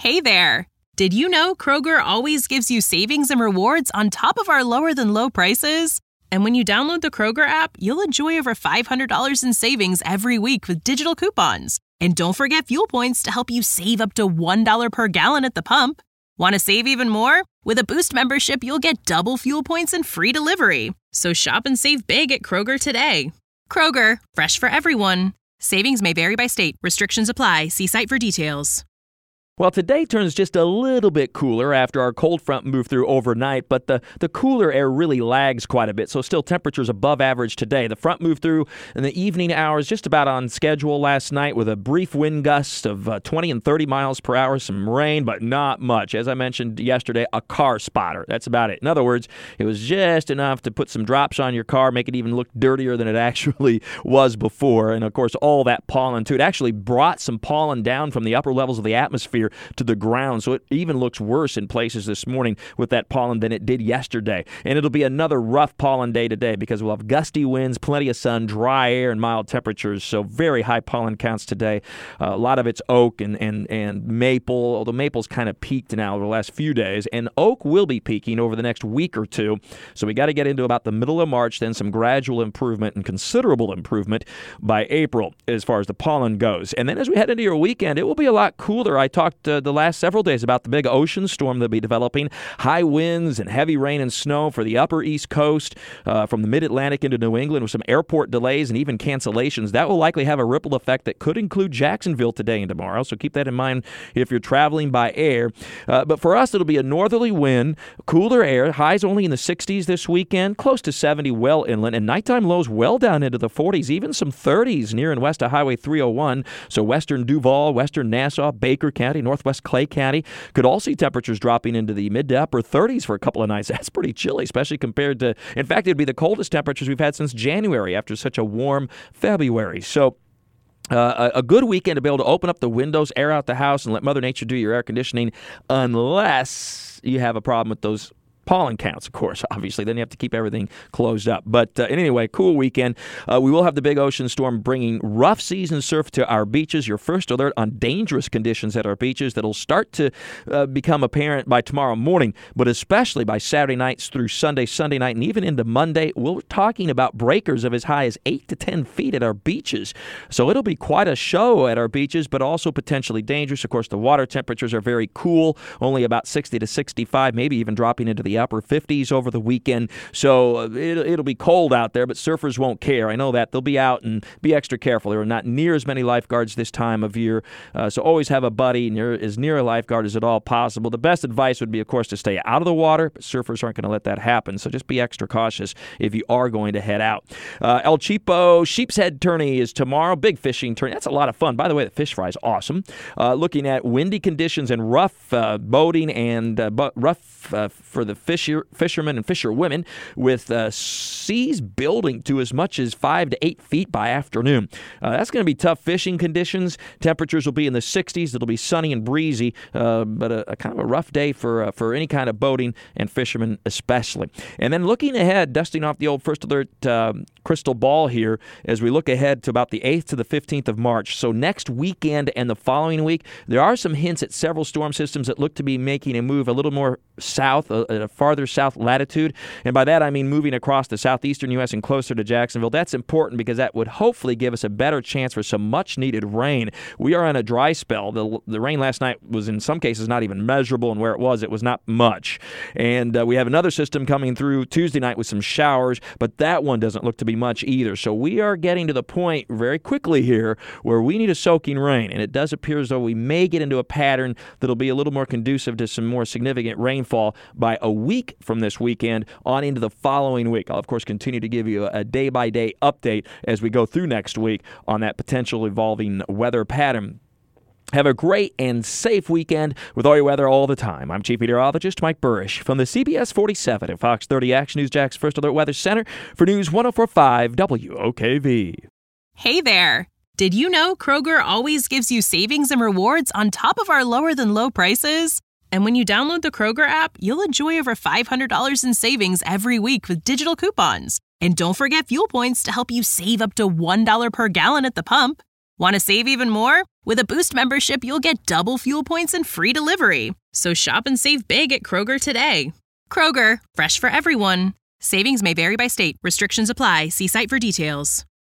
Hey there! Did you know Kroger always gives you savings and rewards on top of our lower-than-low prices? And when you download the Kroger app, you'll enjoy over $500 in savings every week with digital coupons. And don't forget fuel points to help you save up to $1 per gallon at the pump. Want to save even more? With a Boost membership, you'll get double fuel points and free delivery. So shop and save big at Kroger today. Kroger, fresh for everyone. Savings may vary by state. Restrictions apply. See site for details. Well, today turns just a little bit cooler after our cold front moved through overnight, but the cooler air really lags quite a bit, so still temperatures above average today. The front moved through in the evening hours just about on schedule last night with a brief wind gust of 20 and 30 miles per hour, some rain, but not much. As I mentioned yesterday, a car spotter. That's about it. In other words, it was just enough to put some drops on your car, make it even look dirtier than it actually was before. And, of course, all that pollen, too. It actually brought some pollen down from the upper levels of the atmosphere to the ground, so it even looks worse in places this morning with that pollen than it did yesterday. And it'll be another rough pollen day today because we'll have gusty winds, plenty of sun, dry air, and mild temperatures, so very high pollen counts today. A lot of it's oak and maple, although maple's kind of peaked now over the last few days, and oak will be peaking over the next week or two, so we got to get into about the middle of March, then some gradual improvement and considerable improvement by April as far as the pollen goes. And then as we head into your weekend, it will be a lot cooler. I talked the last several days about the big ocean storm that'll be developing. High winds and heavy rain and snow for the upper East Coast, from the mid-Atlantic into New England, with some airport delays and even cancellations. That will likely have a ripple effect that could include Jacksonville today and tomorrow, so keep that in mind if you're traveling by air. But for us, it'll be a northerly wind, cooler air, highs only in the 60s this weekend, close to 70 well inland, and nighttime lows well down into the 40s, even some 30s near and west of Highway 301. So western Duval, western Nassau, Baker County, northwest Clay County could all see temperatures dropping into the mid to upper 30s for a couple of nights. That's pretty chilly, especially compared to, in fact, it'd be the coldest temperatures we've had since January after such a warm February. So a good weekend to be able to open up the windows, air out the house, and let Mother Nature do your air conditioning, unless you have a problem with those pollen counts, of course, obviously. Then you have to keep everything closed up. But anyway, cool weekend. We will have the big ocean storm bringing rough season surf to our beaches. Your first alert on dangerous conditions at our beaches that'll start to become apparent by tomorrow morning, but especially by Saturday nights through Sunday night, and even into Monday. We're talking about breakers of as high as 8 to 10 feet at our beaches. So it'll be quite a show at our beaches, but also potentially dangerous. Of course, the water temperatures are very cool, only about 60 to 65, maybe even dropping into the upper 50s over the weekend. So it'll be cold out there, but surfers won't care. I know that. They'll be out and be extra careful. There are not near as many lifeguards this time of year, so always have a buddy as near a lifeguard as at all possible. The best advice would be, of course, to stay out of the water, but surfers aren't going to let that happen, so just be extra cautious if you are going to head out. El Cheapo Sheep's Head Tourney is tomorrow. Big fishing tourney. That's a lot of fun. By the way, the fish fry is awesome. Looking at windy conditions and rough boating and rough for the fishermen and fisherwomen, with seas building to as much as 5 to 8 feet by afternoon. That's going to be tough fishing conditions. Temperatures will be in the 60s. It'll be sunny and breezy, but a kind of a rough day for any kind of boating and fishermen especially. And then looking ahead, dusting off the old First Alert crystal ball here as we look ahead to about the 8th to the 15th of March. So next weekend and the following week, there are some hints at several storm systems that look to be making a move a little more south, at a farther south latitude. And by that, I mean moving across the southeastern U.S. and closer to Jacksonville. That's important because that would hopefully give us a better chance for some much-needed rain. We are on a dry spell. The rain last night was in some cases not even measurable, and where it was not much. And we have another system coming through Tuesday night with some showers, but that one doesn't look to be much either. So we are getting to the point very quickly here where we need a soaking rain, and it does appear as though we may get into a pattern that'll be a little more conducive to some more significant rainfall by a week from this weekend on into the following week. I'll, of course, continue to give you a day-by-day update as we go through next week on that potential evolving weather pattern. Have a great and safe weekend with all your weather all the time. I'm Chief Meteorologist Mike Burrish from the CBS 47 and Fox 30 Action News Jack's First Alert Weather Center for News 104.5 WOKV. Hey there! Did you know Kroger always gives you savings and rewards on top of our lower-than-low prices? And when you download the Kroger app, you'll enjoy over $500 in savings every week with digital coupons. And don't forget fuel points to help you save up to $1 per gallon at the pump. Want to save even more? With a Boost membership, you'll get double fuel points and free delivery. So shop and save big at Kroger today. Kroger, fresh for everyone. Savings may vary by state. Restrictions apply. See site for details.